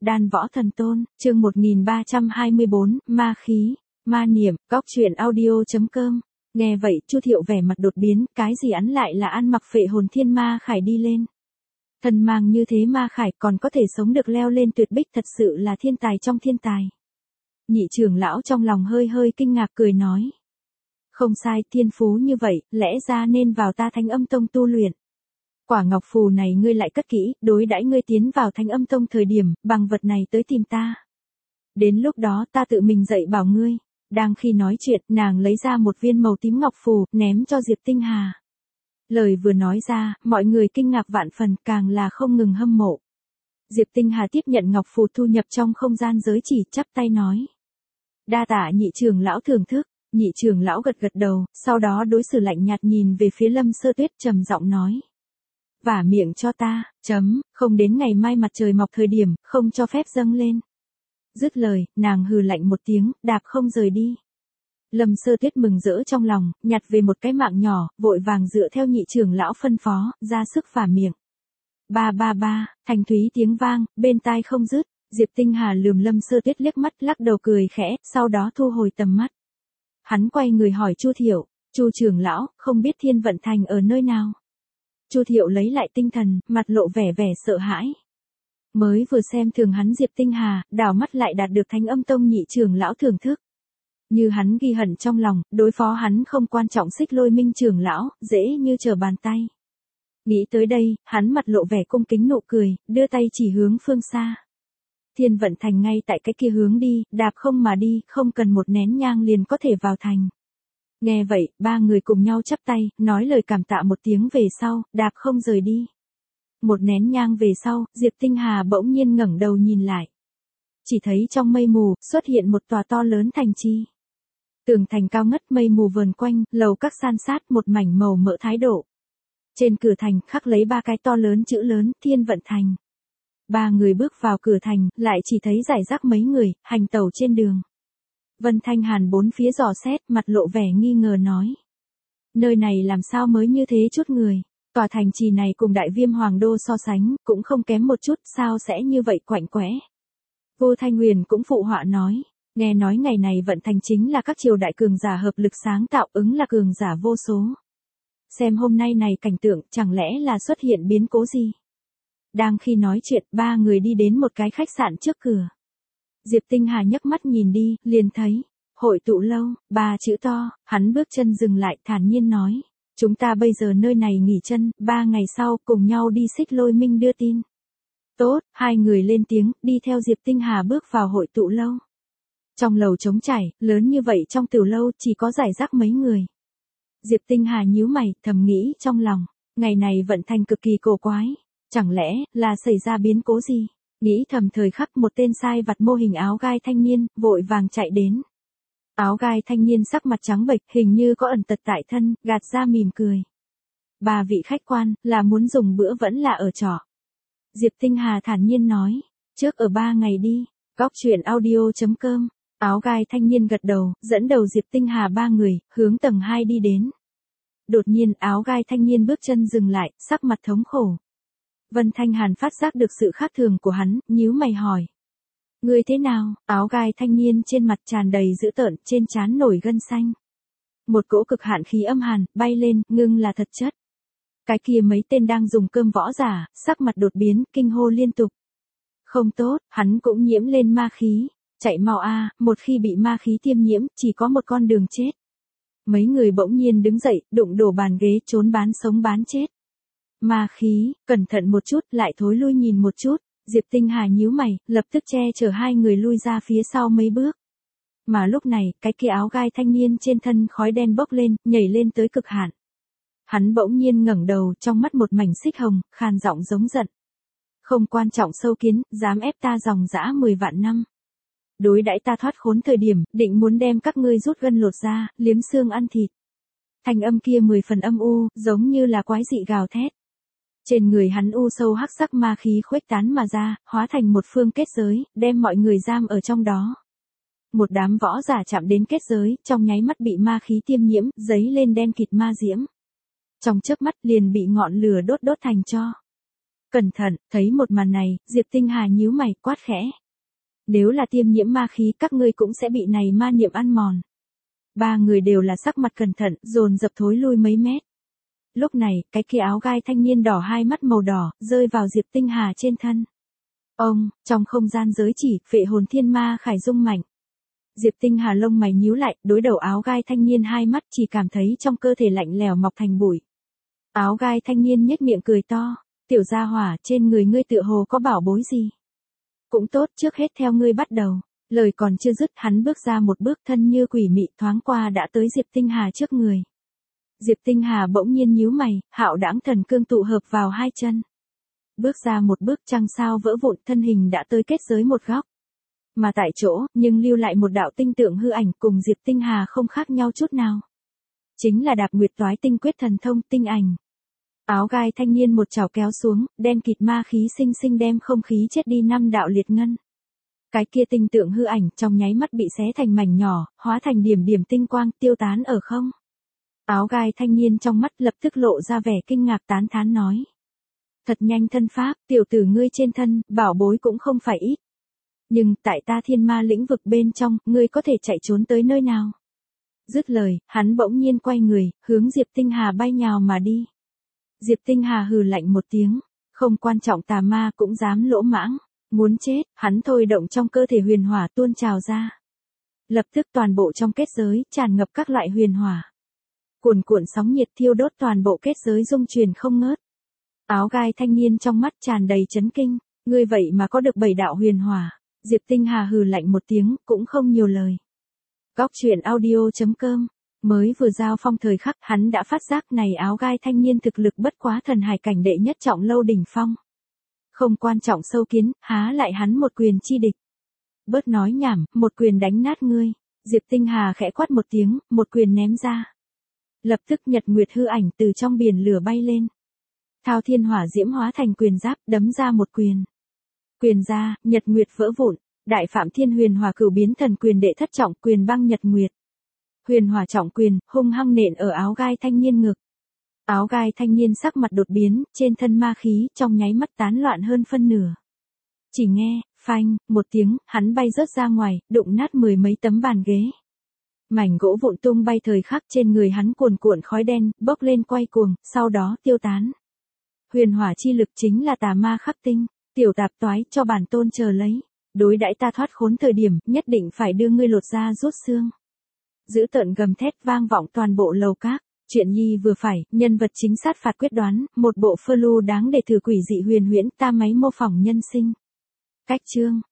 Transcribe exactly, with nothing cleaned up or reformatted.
Đan Võ Thần Tôn, chương một nghìn ba trăm hai mươi bốn, ma khí, ma niệm, góc truyện audio chấm com. Nghe vậy, Chu Thiệu vẻ mặt đột biến, cái gì ăn lại là ăn mặc phệ hồn thiên ma khải đi lên. Thần mang như thế ma khải còn có thể sống được leo lên tuyệt bích, thật sự là thiên tài trong thiên tài. Nhị trưởng lão trong lòng hơi hơi kinh ngạc cười nói. Không sai, thiên phú như vậy, lẽ ra nên vào ta Thánh Âm Tông tu luyện. Quả ngọc phù này ngươi lại cất kỹ, đối đãi ngươi tiến vào Thánh Âm Tông thời điểm, bằng vật này tới tìm ta. Đến lúc đó ta tự mình dạy bảo ngươi. Đang khi nói chuyện, nàng lấy ra một viên màu tím ngọc phù, ném cho Diệp Tinh Hà. Lời vừa nói ra, mọi người kinh ngạc vạn phần, càng là không ngừng hâm mộ. Diệp Tinh Hà tiếp nhận ngọc phù thu nhập trong không gian giới chỉ, chắp tay nói. Đa tạ nhị trưởng lão thưởng thức. Nhị trưởng lão gật gật đầu, sau đó đối xử lạnh nhạt nhìn về phía Lâm Sơ Tuyết, trầm giọng nói. Vả miệng cho ta, chấm, không đến ngày mai mặt trời mọc thời điểm, không cho phép dâng lên. Dứt lời, nàng hừ lạnh một tiếng, đạp không rời đi. Lâm Sơ Tuyết mừng rỡ trong lòng, nhặt về một cái mạng nhỏ, vội vàng dựa theo nhị trưởng lão phân phó, ra sức vả miệng. Ba ba ba, thanh thúy tiếng vang, bên tai không dứt. Diệp Tinh Hà lườm Lâm Sơ Tuyết liếc mắt, lắc đầu cười khẽ, sau đó thu hồi tầm mắt. Hắn quay người hỏi Chu Thiệu, Chu trưởng lão, không biết Thiên Vận Thành ở nơi nào? Chu Thiệu lấy lại tinh thần, mặt lộ vẻ vẻ sợ hãi. Mới vừa xem thường hắn Diệp Tinh Hà, đảo mắt lại đạt được Thánh Âm Tông nhị trưởng lão thưởng thức. Như hắn ghi hận trong lòng, đối phó hắn không quan trọng Xích Lôi Minh trưởng lão, dễ như trở bàn tay. Nghĩ tới đây, hắn mặt lộ vẻ cung kính nụ cười, đưa tay chỉ hướng phương xa. Thiên Vận Thành ngay tại cái kia hướng đi, đạp không mà đi, không cần một nén nhang liền có thể vào thành. Nghe vậy, ba người cùng nhau chắp tay, nói lời cảm tạ một tiếng về sau, đạp không rời đi. Một nén nhang về sau, Diệp Tinh Hà bỗng nhiên ngẩng đầu nhìn lại. Chỉ thấy trong mây mù, xuất hiện một tòa to lớn thành trì. Tường thành cao ngất, mây mù vờn quanh, lầu các san sát, một mảnh màu mỡ thái độ. Trên cửa thành, khắc lấy ba cái to lớn chữ lớn, Thiên Vận Thành. Ba người bước vào cửa thành, lại chỉ thấy rải rác mấy người, hành tẩu trên đường. Vân Thanh Hàn bốn phía dò xét, mặt lộ vẻ nghi ngờ nói. Nơi này làm sao mới như thế chút người, tòa thành trì này cùng Đại Viêm Hoàng Đô so sánh, cũng không kém một chút, sao sẽ như vậy quạnh quẽ. Vô Thanh Huyền cũng phụ họa nói, nghe nói ngày này Vận Thành chính là các triều đại cường giả hợp lực sáng tạo, ứng là cường giả vô số. Xem hôm nay này cảnh tượng, chẳng lẽ là xuất hiện biến cố gì? Đang khi nói chuyện, ba người đi đến một cái khách sạn trước cửa. Diệp Tinh Hà nhấc mắt nhìn đi, liền thấy, hội tụ lâu, ba chữ to, hắn bước chân dừng lại, thản nhiên nói. Chúng ta bây giờ nơi này nghỉ chân, ba ngày sau, cùng nhau đi Xích Lôi Minh đưa tin. Tốt, hai người lên tiếng, đi theo Diệp Tinh Hà bước vào hội tụ lâu. Trong lầu trống trải, lớn như vậy trong tiểu lâu, chỉ có rải rác mấy người. Diệp Tinh Hà nhíu mày, thầm nghĩ trong lòng, ngày này Vận Thành cực kỳ cổ quái. Chẳng lẽ, là xảy ra biến cố gì? Nghĩ thầm thời khắc một tên sai vặt mô hình áo gai thanh niên, vội vàng chạy đến. Áo gai thanh niên sắc mặt trắng bệch, hình như có ẩn tật tại thân, gạt ra mỉm cười. Ba vị khách quan, là muốn dùng bữa vẫn là ở trọ. Diệp Tinh Hà thản nhiên nói, trước ở ba ngày đi, góc truyện audio chấm com. Áo gai thanh niên gật đầu, dẫn đầu Diệp Tinh Hà ba người, hướng tầng hai đi đến. Đột nhiên áo gai thanh niên bước chân dừng lại, sắc mặt thống khổ. Vân Thanh Hàn phát giác được sự khác thường của hắn, nhíu mày hỏi. Ngươi thế nào? Áo gai thanh niên trên mặt tràn đầy dữ tợn, trên trán nổi gân xanh. Một cỗ cực hạn khí âm hàn, bay lên, ngưng là thật chất. Cái kia mấy tên đang dùng cơm võ giả, sắc mặt đột biến, kinh hô liên tục. Không tốt, hắn cũng nhiễm lên ma khí. Chạy mau a, một khi bị ma khí tiêm nhiễm, chỉ có một con đường chết. Mấy người bỗng nhiên đứng dậy, đụng đổ bàn ghế, trốn bán sống bán chết. Ma khí, cẩn thận một chút, lại thối lui nhìn một chút, Diệp Tinh Hà nhíu mày, lập tức che chở hai người lui ra phía sau mấy bước. Mà lúc này, cái kia áo gai thanh niên trên thân khói đen bốc lên, nhảy lên tới cực hạn. Hắn bỗng nhiên ngẩng đầu, trong mắt một mảnh xích hồng, khàn giọng giống giận. Không quan trọng sâu kiến, dám ép ta dòng dã mười vạn năm. Đối đãi ta thoát khốn thời điểm, định muốn đem các ngươi rút gân lột ra, liếm xương ăn thịt. Thanh âm kia mười phần âm u, giống như là quái dị gào thét. Trên người hắn u sâu hắc sắc ma khí khuếch tán mà ra, hóa thành một phương kết giới, đem mọi người giam ở trong đó. Một đám võ giả chạm đến kết giới, trong nháy mắt bị ma khí tiêm nhiễm, giấy lên đen kịt ma diễm. Trong chớp mắt liền bị ngọn lửa đốt đốt thành tro. Cẩn thận, thấy một màn này, Diệp Tinh Hà nhíu mày, quát khẽ. Nếu là tiêm nhiễm ma khí, các ngươi cũng sẽ bị này ma niệm ăn mòn. Ba người đều là sắc mặt cẩn thận, dồn dập thối lui mấy mét. Lúc này, cái kia áo gai thanh niên đỏ hai mắt màu đỏ, rơi vào Diệp Tinh Hà trên thân. Ông, trong không gian giới chỉ, phệ hồn thiên ma khải rung mạnh. Diệp Tinh Hà lông mày nhíu lại, đối đầu áo gai thanh niên hai mắt chỉ cảm thấy trong cơ thể lạnh lẽo mọc thành bụi. Áo gai thanh niên nhếch miệng cười to, tiểu gia hỏa, trên người ngươi tựa hồ có bảo bối gì? Cũng tốt, trước hết theo ngươi bắt đầu. Lời còn chưa dứt, hắn bước ra một bước, thân như quỷ mị thoáng qua đã tới Diệp Tinh Hà trước người. Diệp Tinh Hà bỗng nhiên nhíu mày, hạo đãng thần cương tụ hợp vào hai chân. Bước ra một bước, trăng sao vỡ vụn, thân hình đã tới kết giới một góc. Mà tại chỗ, nhưng lưu lại một đạo tinh tượng hư ảnh cùng Diệp Tinh Hà không khác nhau chút nào. Chính là Đạp Nguyệt Toái Tinh Quyết thần thông tinh ảnh. Áo gai thanh niên một chảo kéo xuống, đen kịt ma khí sinh sinh đem không khí chết đi năm đạo liệt ngân. Cái kia tinh tượng hư ảnh trong nháy mắt bị xé thành mảnh nhỏ, hóa thành điểm điểm tinh quang tiêu tán ở không. Áo gai thanh niên trong mắt lập tức lộ ra vẻ kinh ngạc tán thán nói. Thật nhanh thân pháp, tiểu tử ngươi trên thân, bảo bối cũng không phải ít. Nhưng, tại ta thiên ma lĩnh vực bên trong, ngươi có thể chạy trốn tới nơi nào? Dứt lời, hắn bỗng nhiên quay người, hướng Diệp Tinh Hà bay nhào mà đi. Diệp Tinh Hà hừ lạnh một tiếng, không quan trọng tà ma cũng dám lỗ mãng, muốn chết, hắn thôi động trong cơ thể huyền hỏa tuôn trào ra. Lập tức toàn bộ trong kết giới, tràn ngập các loại huyền hỏa. Cuồn cuộn sóng nhiệt thiêu đốt toàn bộ kết giới rung truyền không ngớt. Áo gai thanh niên trong mắt tràn đầy chấn kinh, ngươi vậy mà có được bảy đạo huyền hỏa. Diệp Tinh Hà hừ lạnh một tiếng, cũng không nhiều lời. Góc truyện audio chấm com, mới vừa giao phong thời khắc hắn đã phát giác này áo gai thanh niên thực lực bất quá thần hải cảnh đệ nhất trọng lâu đỉnh phong. Không quan trọng sâu kiến, há lại hắn một quyền chi địch. Bớt nói nhảm, một quyền đánh nát ngươi. Diệp Tinh Hà khẽ quát một tiếng, một quyền ném ra. Lập tức nhật nguyệt hư ảnh từ trong biển lửa bay lên. Thao thiên hỏa diễm hóa thành quyền giáp, đấm ra một quyền. Quyền ra, nhật nguyệt vỡ vụn, đại phạm thiên huyền hỏa cửu biến thần quyền đệ thất trọng quyền băng nhật nguyệt. Huyền hỏa trọng quyền, hung hăng nện ở áo gai thanh niên ngực. Áo gai thanh niên sắc mặt đột biến, trên thân ma khí, trong nháy mắt tán loạn hơn phân nửa. Chỉ nghe, phanh, một tiếng, hắn bay rớt ra ngoài, đụng nát mười mấy tấm bàn ghế. Mảnh gỗ vụn tung bay thời khắc trên người hắn cuồn cuộn khói đen, bốc lên quay cuồng, sau đó tiêu tán. Huyền hỏa chi lực chính là tà ma khắc tinh, tiểu tạp toái cho bản tôn chờ lấy. Đối đãi ta thoát khốn thời điểm, nhất định phải đưa ngươi lột da rút xương. Giữ tợn gầm thét vang vọng toàn bộ lầu các. Chuyện nhi vừa phải, nhân vật chính sát phạt quyết đoán, một bộ phơ lưu đáng để thử quỷ dị huyền huyễn ta máy mô phỏng nhân sinh. Cách chương.